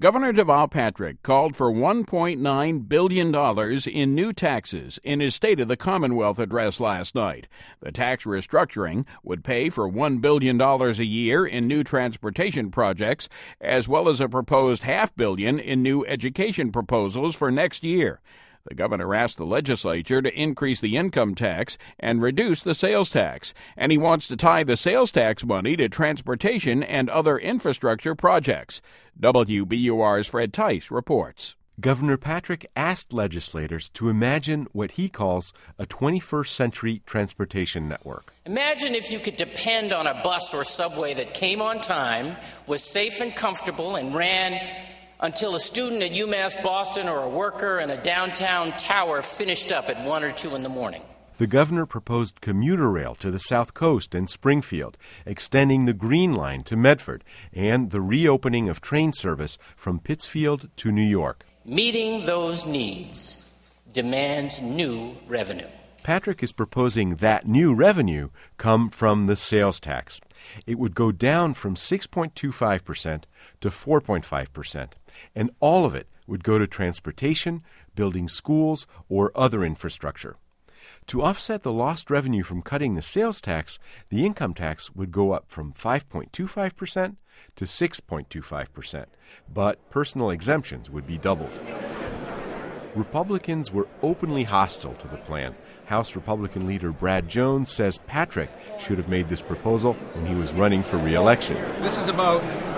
Governor Deval Patrick called for $1.9 billion in new taxes in his State of the Commonwealth address last night. The tax restructuring would pay for $1 billion a year in new transportation projects, as well as a proposed $500 million in new education proposals for next year. The governor asked the legislature to increase the income tax and reduce the sales tax, and he wants to tie the sales tax money to transportation and other infrastructure projects. WBUR's Fred Tice reports. Governor Patrick asked legislators to imagine what he calls a 21st century transportation network. Imagine if you could depend on a bus or subway that came on time, was safe and comfortable, and ran until a student at UMass Boston or a worker in a downtown tower finished up at 1 or 2 in the morning. The governor proposed commuter rail to the South Coast and Springfield, extending the Green Line to Medford, and the reopening of train service from Pittsfield to New York. Meeting those needs demands new revenue. Patrick is proposing that new revenue come from the sales tax. It would go down from 6.25% to 4.5%, and all of it would go to transportation, building schools, or other infrastructure. To offset the lost revenue from cutting the sales tax, the income tax would go up from 5.25% to 6.25%, but personal exemptions would be doubled. Republicans were openly hostile to the plan. House Republican leader Brad Jones says Patrick should have made this proposal when he was running for re-election. This is about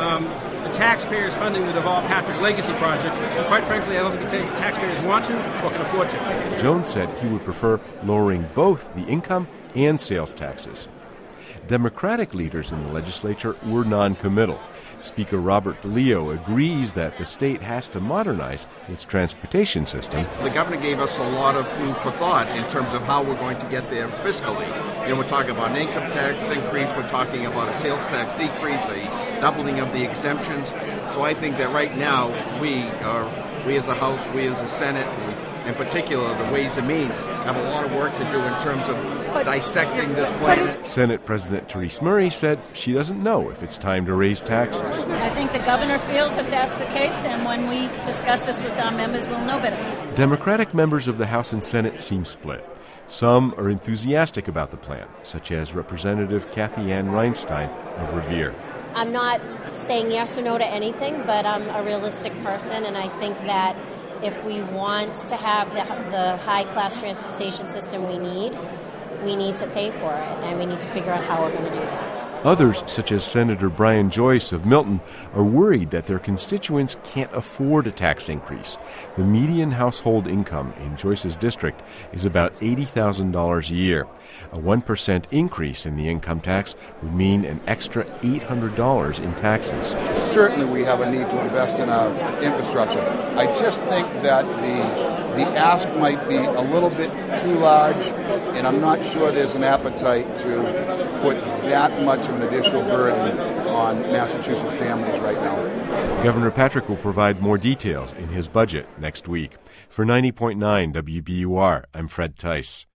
the taxpayers funding the Deval Patrick Legacy Project. And quite frankly, I don't think the taxpayers want to or can afford to. Jones said he would prefer lowering both the income and sales taxes. Democratic leaders in the legislature were non-committal. Speaker Robert DeLeo agrees that the state has to modernize its transportation system. The governor gave us a lot of food for thought in terms of how we're going to get there fiscally. We're talking about an income tax increase, we're talking about a sales tax decrease, a doubling of the exemptions. So I think that right now we as a House, we as a Senate, and in particular the Ways and Means, have a lot of work to do in terms of dissecting this plan. Senate President Therese Murray said she doesn't know if it's time to raise taxes. I think the governor feels that that's the case, and when we discuss this with our members, we'll know better. Democratic members of the House and Senate seem split. Some are enthusiastic about the plan, such as Representative Kathy Ann Reinstein of Revere. I'm not saying yes or no to anything, but I'm a realistic person, and I think that if we want to have the high-class transportation system we need to pay for it, and we need to figure out how we're going to do that. Others, such as Senator Brian Joyce of Milton, are worried that their constituents can't afford a tax increase. The median household income in Joyce's district is about $80,000 a year. A 1% increase in the income tax would mean an extra $800 in taxes. Certainly we have a need to invest in our infrastructure. I just think that the ask might be a little bit too large, and I'm not sure there's an appetite to put that much of an additional burden on Massachusetts families right now. Governor Patrick will provide more details in his budget next week. For 90.9 WBUR, I'm Fred Tice.